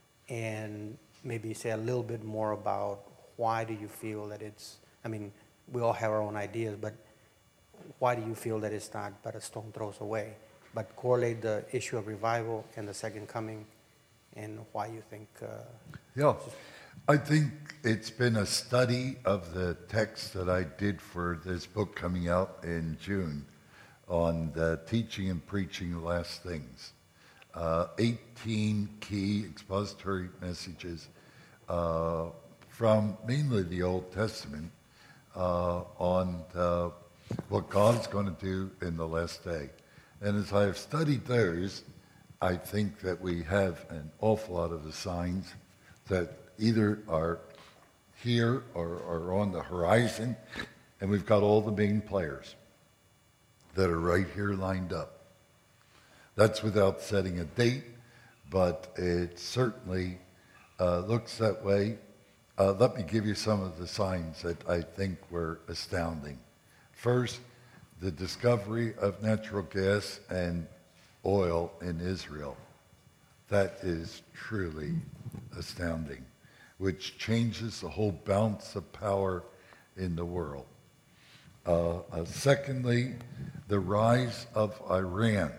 and maybe say a little bit more about why do you feel that it's, I mean, we all have our own ideas, but why do you feel that it's not but a stone throws away? But correlate the issue of revival and the second coming and why you think... Uh, yeah, I think it's been a study of the text that I did for this book coming out in June on the teaching and preaching the last things. Uh, eighteen key expository messages uh, from mainly the Old Testament uh, on uh, what God is going to do in the last day. And as I have studied those, I think that we have an awful lot of the signs that either are here or are on the horizon, and we've got all the main players that are right here lined up. That's without setting a date, but it certainly uh, looks that way. Uh, let me give you some of the signs that I think were astounding. First, the discovery of natural gas and oil in Israel. That is truly astounding, which changes the whole balance of power in the world. Uh, uh, secondly, the rise of Iran,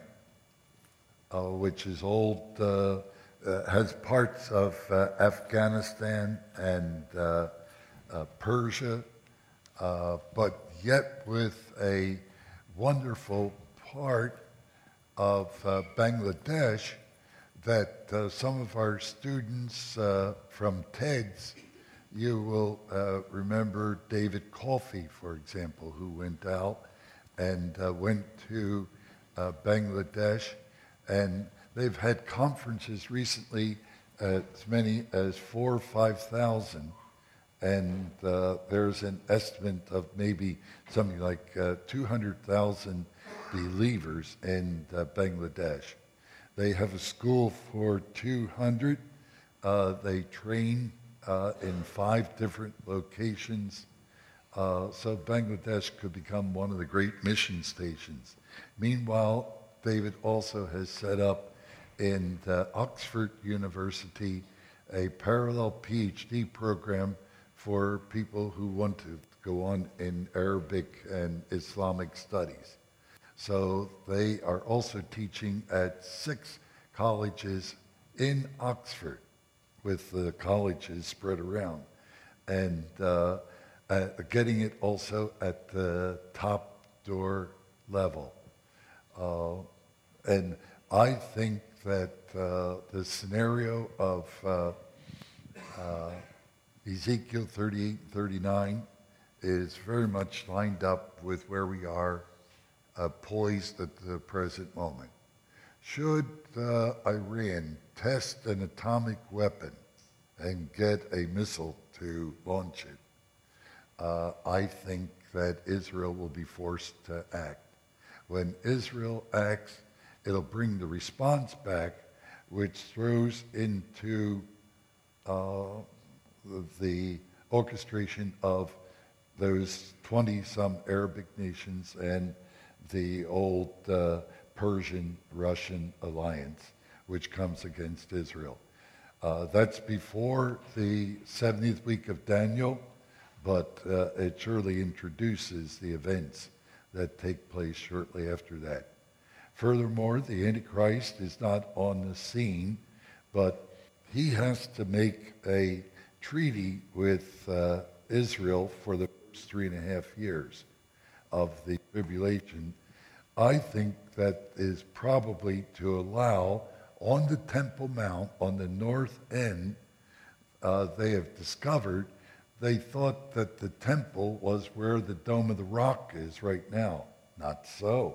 uh, which is old, uh, uh, has parts of uh, Afghanistan and uh, uh, Persia, uh, but yet with a wonderful part of uh, Bangladesh that uh, some of our students uh, from TEDS, you will uh, remember David Coffey, for example, who went out and uh, went to uh, Bangladesh, and they've had conferences recently, uh, as many as four or five thousand, and uh, there's an estimate of maybe something like uh, two hundred thousand believers in uh, Bangladesh. They have a school for two hundred. Uh, they train uh, in five different locations. Uh, so Bangladesh could become one of the great mission stations. Meanwhile, David also has set up in uh, Oxford University a parallel PhD program for people who want to go on in Arabic and Islamic studies. So they are also teaching at six colleges in Oxford, with the colleges spread around, and uh, uh, getting it also at the top door level. Uh, and I think that uh, the scenario of uh, uh, Ezekiel thirty-eight and thirty-nine is very much lined up with where we are uh, poised at the present moment. Should uh, Iran test an atomic weapon and get a missile to launch it, uh, I think that Israel will be forced to act. When Israel acts, it'll bring the response back, which throws into uh, the orchestration of those twenty-some Arabic nations and the old uh, Persian-Russian alliance, which comes against Israel. Uh, that's before the seventieth week of Daniel, but uh, it surely introduces the events that take place shortly after that. Furthermore, the Antichrist is not on the scene, but he has to make a treaty with uh, Israel for the first three and a half years of the tribulation. I think that is probably to allow on the Temple Mount, on the north end, uh, they have discovered, they thought that the temple was where the Dome of the Rock is right now. Not so,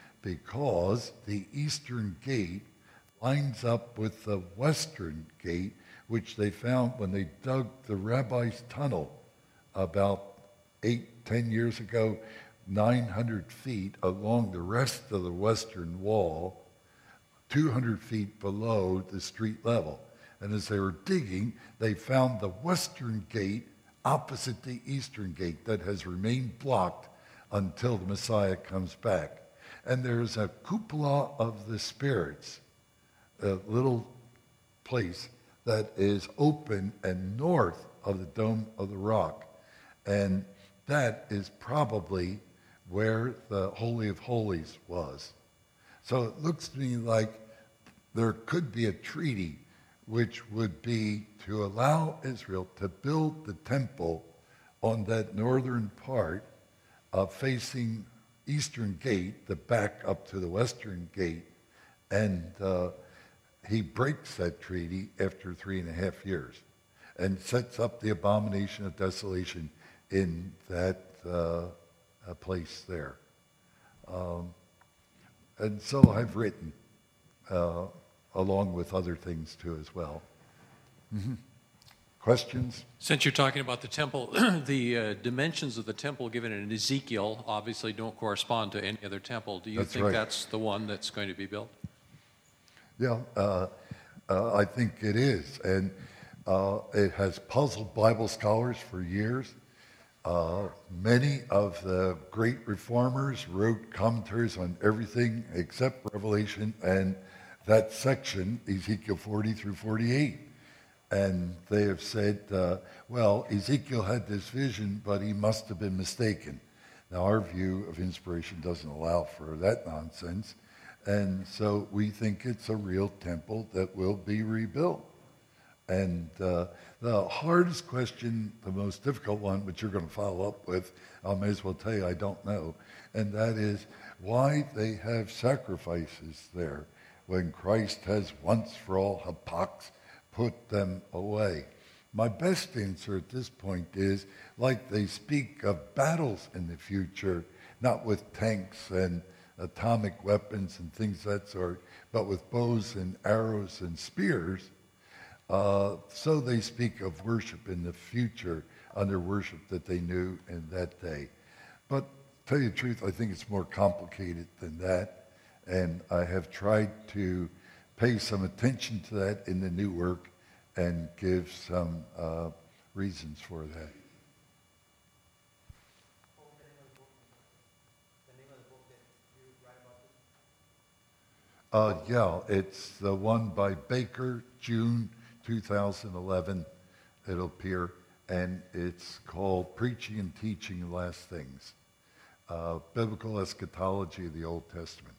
because the eastern gate lines up with the western gate, which they found when they dug the rabbi's tunnel about eight, ten years ago, nine hundred feet along the rest of the western wall, two hundred feet below the street level. And as they were digging, they found the western gate opposite the eastern gate that has remained blocked until the Messiah comes back. And there's a cupola of the spirits, a little place that is open and north of the Dome of the Rock. And that is probably where the Holy of Holies was. So it looks to me like there could be a treaty which would be to allow Israel to build the temple on that northern part, uh, facing eastern gate, the back up to the western gate, and uh, he breaks that treaty after three and a half years and sets up the abomination of desolation in that uh, place there. Um, and so I've written, uh, along with other things too as well. Mm-hmm. Questions? Since you're talking about the temple, the uh, dimensions of the temple given in Ezekiel obviously don't correspond to any other temple. Do you That's think right. that's the one that's going to be built? Yeah, uh, uh, I think it is. And uh, it has puzzled Bible scholars for years. Uh, many of the great reformers wrote commentaries on everything except Revelation and that section, Ezekiel forty through forty-eight. And they have said, uh, well, Ezekiel had this vision, but he must have been mistaken. Now, our view of inspiration doesn't allow for that nonsense. And so we think it's a real temple that will be rebuilt. And uh, the hardest question, the most difficult one, which you're going to follow up with, I may as well tell you I don't know, and that is why they have sacrifices there when Christ has once for all hapax put them away. My best answer at this point is, like they speak of battles in the future, not with tanks and atomic weapons and things of that sort, but with bows and arrows and spears, uh, so they speak of worship in the future under worship that they knew in that day. But to tell you the truth, I think it's more complicated than that, and I have tried to pay some attention to that in the new work and give some uh, reasons for that. Uh, yeah, it's the one by Baker, June two thousand eleven. It'll appear, and it's called Preaching and Teaching the Last Things, uh, Biblical Eschatology of the Old Testament.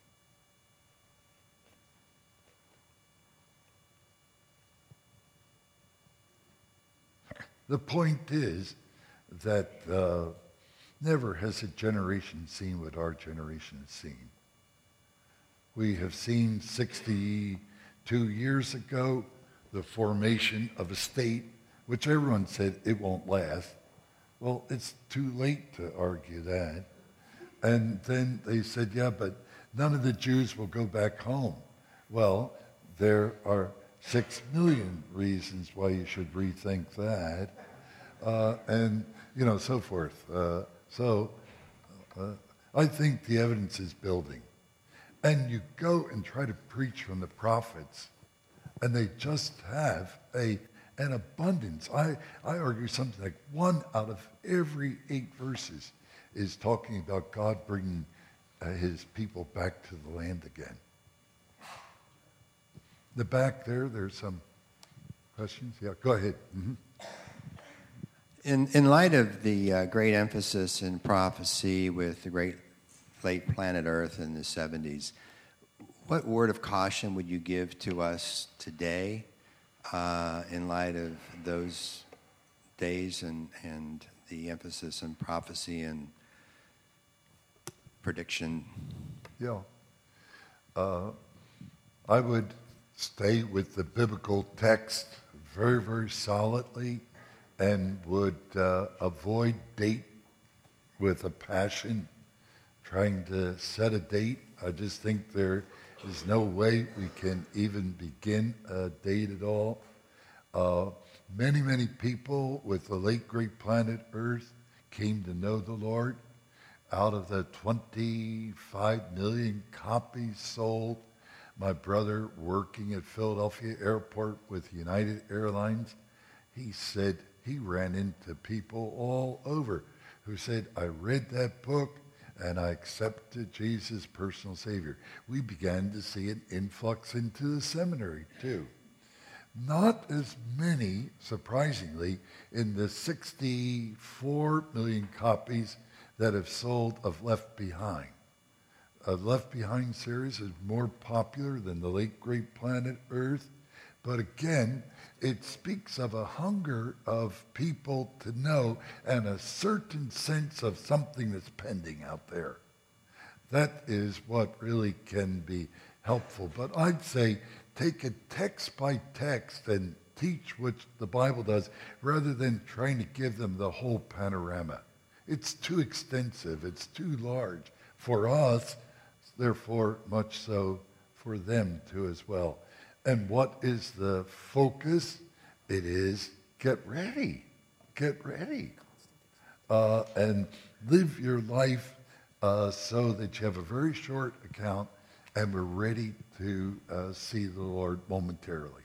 The point is that uh, never has a generation seen what our generation has seen. We have seen sixty-two years ago the formation of a state, which everyone said it won't last. Well, it's too late to argue that. And then they said, yeah, but none of the Jews will go back home. Well, there are six million reasons why you should rethink that, uh, and, you know, so forth. Uh, so uh, I think the evidence is building. And you go and try to preach from the prophets, and they just have a an abundance. I, I argue something like one out of every eight verses is talking about God bringing uh, his people back to the land again. The back there, there's some questions. Yeah, go ahead. Mm-hmm. In, in light of the uh, great emphasis in prophecy with the great late planet Earth in the seventies, what word of caution would you give to us today uh, in light of those days and, and the emphasis in prophecy and prediction? Yeah. Uh, I would stay with the biblical text very, very solidly and would uh, avoid date with a passion, trying to set a date. I just think there is no way we can even begin a date at all. Uh, many, many people with the late great planet Earth came to know the Lord. Out of the twenty-five million copies sold, my brother working at Philadelphia Airport with United Airlines, he said he ran into people all over who said, I read that book and I accepted Jesus as personal Savior. We began to see an influx into the seminary too. Not as many, surprisingly, in the sixty-four million copies that have sold of Left Behind. A Left Behind series is more popular than the late great planet Earth, but again, it speaks of a hunger of people to know and a certain sense of something that's pending out there. That is what really can be helpful. But I'd say take it text by text and teach what the Bible does rather than trying to give them the whole panorama. It's too extensive. It's too large for us, therefore much so for them too as well. And what is the focus? It is get ready. Get ready. Uh, and live your life uh, so that you have a very short account and we're ready to uh, see the Lord momentarily.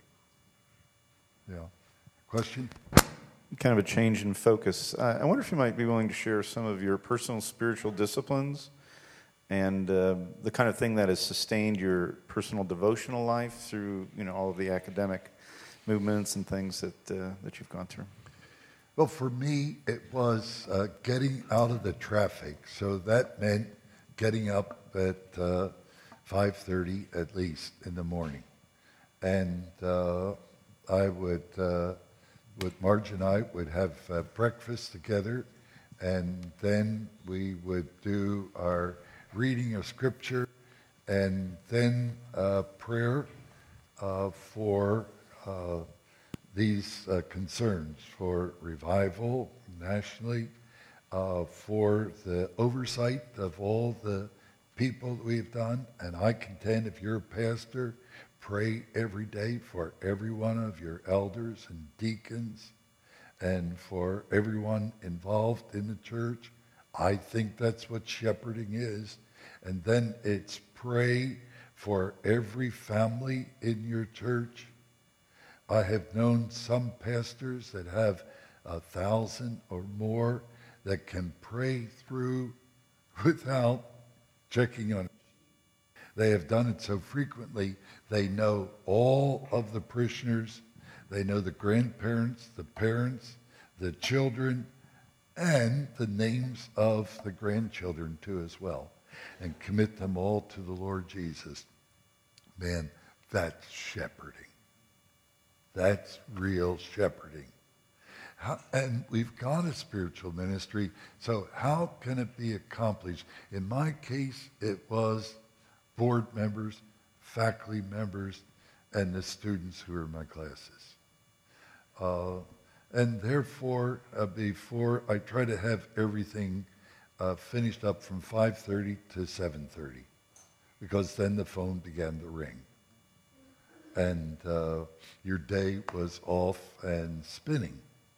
Yeah. Question? Kind of a change in focus. Uh, I wonder if you might be willing to share some of your personal spiritual disciplines and uh, the kind of thing that has sustained your personal devotional life through, you know, all of the academic movements and things that uh, that you've gone through. Well, for me, it was uh, getting out of the traffic. So that meant getting up at uh, five thirty at least in the morning. And uh, I would, uh, with Marge and I, would have uh, breakfast together, and then we would do our reading of Scripture, and then uh, prayer uh, for uh, these uh, concerns, for revival nationally, uh, for the oversight of all the people that we've done. And I contend if you're a pastor, pray every day for every one of your elders and deacons and for everyone involved in the church. I think that's what shepherding is. And then it's pray for every family in your church. I have known some pastors that have a thousand or more that can pray through without checking on it. They have done it so frequently, they know all of the parishioners, they know the grandparents, the parents, the children, and the names of the grandchildren too as well, and commit them all to the Lord Jesus. Man, that's shepherding. That's real shepherding. How, and we've got a spiritual ministry, so how can it be accomplished? In my case, it was board members, faculty members, and the students who are in my classes. Uh, and therefore, uh, before I try to have everything uh, finished up from five thirty to seven thirty, because then the phone began to ring. and uh, your day was off and spinning.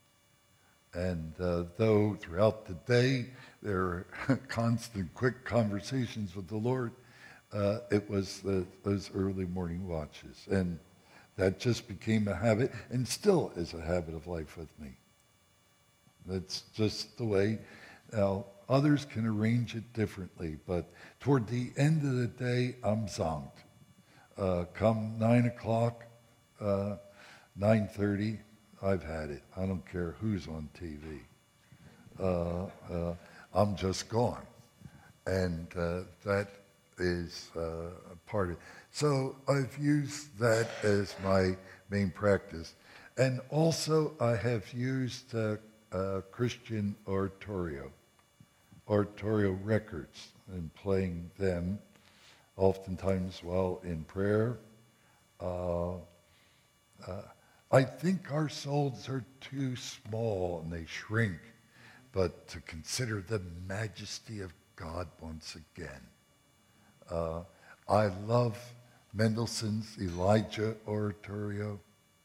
And uh, though throughout the day there were constant, quick conversations with the Lord, uh, it was the, those early morning watches. And that just became a habit, and still is a habit of life with me. That's just the way. Now, others can arrange it differently, but toward the end of the day, I'm zonked. Uh, come nine o'clock, uh, nine thirty, I've had it. I don't care who's on T V. Uh, uh, I'm just gone. And uh, that is uh, a part of it. So I've used that as my main practice. And also I have used uh, uh, Christian oratorio, oratorio records, and playing them oftentimes while in prayer. Uh, uh, I think our souls are too small and they shrink, but to consider the majesty of God once again. Uh, I love Mendelssohn's Elijah oratorio,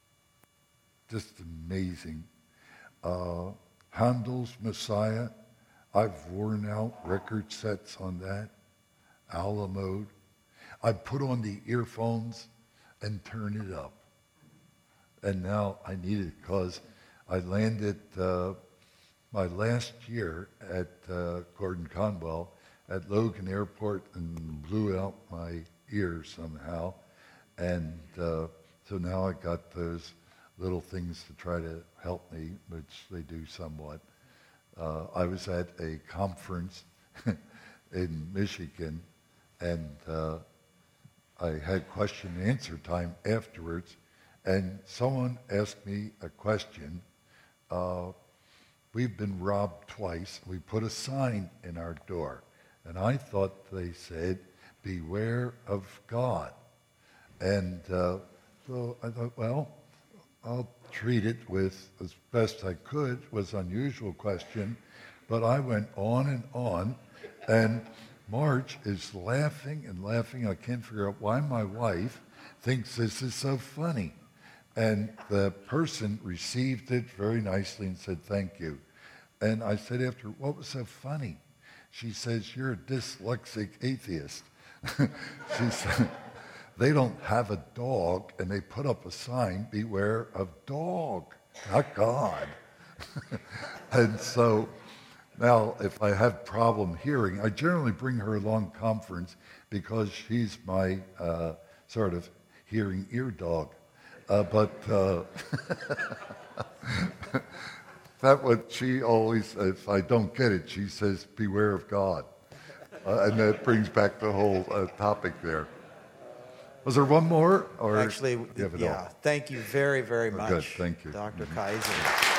just amazing. Uh, Handel's Messiah, I've worn out record sets on that. Ala mode. I put on the earphones and turn it up. And now I need it because I landed uh, my last year at uh, Gordon Conwell at Logan Airport and blew out my ears somehow. And uh, so now I got those little things to try to help me, which they do somewhat. Uh, I was at a conference in Michigan, and uh, I had question and answer time afterwards, and someone asked me a question. Uh, we've been robbed twice. We put a sign in our door, and I thought they said, "Beware of God." And uh, so I thought, well, I'll treat it with as best I could. It was an unusual question, but I went on and on, and Marge is laughing and laughing. I can't figure out why my wife thinks this is so funny. And the person received it very nicely and said, "Thank you." And I said after, "What was so funny?" She says, "You're a dyslexic atheist." She said, "They don't have a dog, and they put up a sign, 'Beware of dog,' not God." And so now, if I have problem hearing, I generally bring her along conference because she's my uh, sort of hearing ear dog. Uh, but uh, that what she always, if I don't get it, she says, "Beware of God." Uh, and that brings back the whole uh, topic there. Was there one more? Or Actually, you have it yeah. all? Thank you very, very Oh, much, good, thank you. Doctor Kaiser.